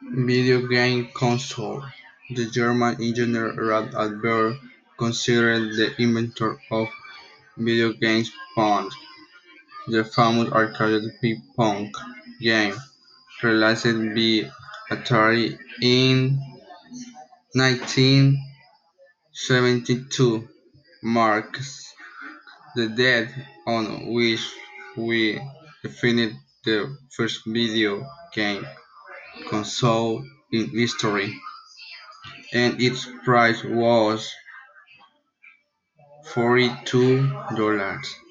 Video game console. The German engineer Rad Alber, considered the inventor of video games Pong, the famous arcade ping-pong game, released by Atari in 1972, marks the date on which we defined the first video game console in history, and its price was $42.